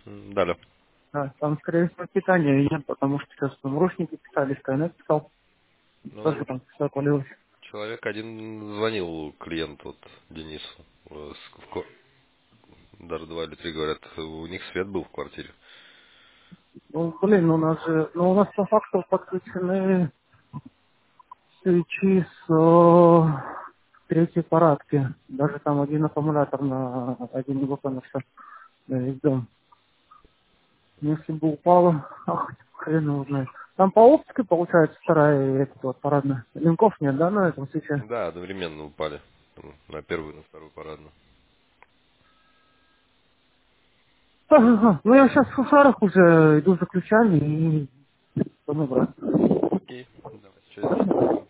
Да, алло. Да, там, скорее всего, питания нет, потому что сейчас там рушники писали, Skynet писал, тоже Ну, там все отвалилось. человек один звонил клиенту, вот, Денису. Даже 2 или 3 говорят, у них свет был в квартире. Ну, блин, у нас же, ну, у нас по факту подключены свечи с третьей парадки. Даже там один аккумулятор на один блок на все, на весь дом. Если бы упало, ах, хрен его знает. Там по оптике, получается, вторая, эта вот парадная. Линков нет, да, на этом свече? Да, одновременно упали. На первую, на вторую парадную. Ага, ну я сейчас в шарах уже иду за ключами и... Ну, брат. Окей, давай, через 10 минут.